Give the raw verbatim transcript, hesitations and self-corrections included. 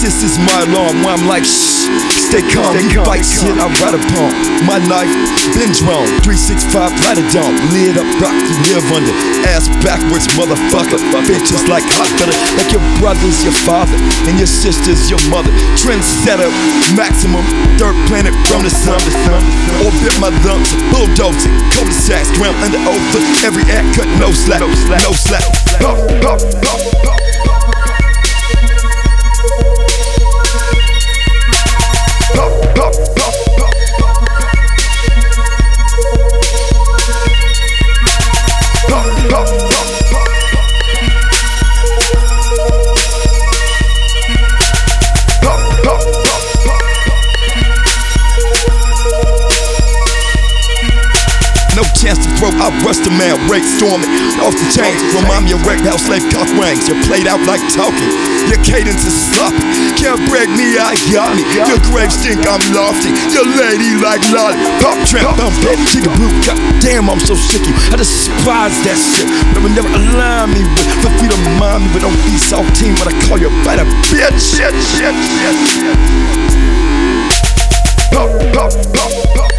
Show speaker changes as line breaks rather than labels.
This is my alarm when I'm like, shh, stay calm. You fight shit I ride upon. My knife been drawn. three sixty-five light of dawn. Lid up, rock you live under. Ass backwards, motherfucker. Bitches like hot butter. Like your brother's your father and your sister's your mother. Trendsetter, maximum. Third planet from the sun. Orbit my lungs, bulldozing. Cul-de-sacs, ground under oath. Every act cut, no slack, no slack. Pop, pop, pop, pop. No chance to throw, I rush the man, rake storming off the chain. Remind me of wreck house slave cock rangs. You're played out like talking, your cadence is sloppy. Can't break me, I got me. Your grave stink, I'm lofty. Your lady like lolly. Pop tramp, I'm dead, chicken blue. God damn, I'm so sicky. I despise that shit. Never, never align me with. Feel free to mind me, but don't be saltine when I call you by the bitch. Shit, shit, shit, shit. Pop, pop, pop, pop.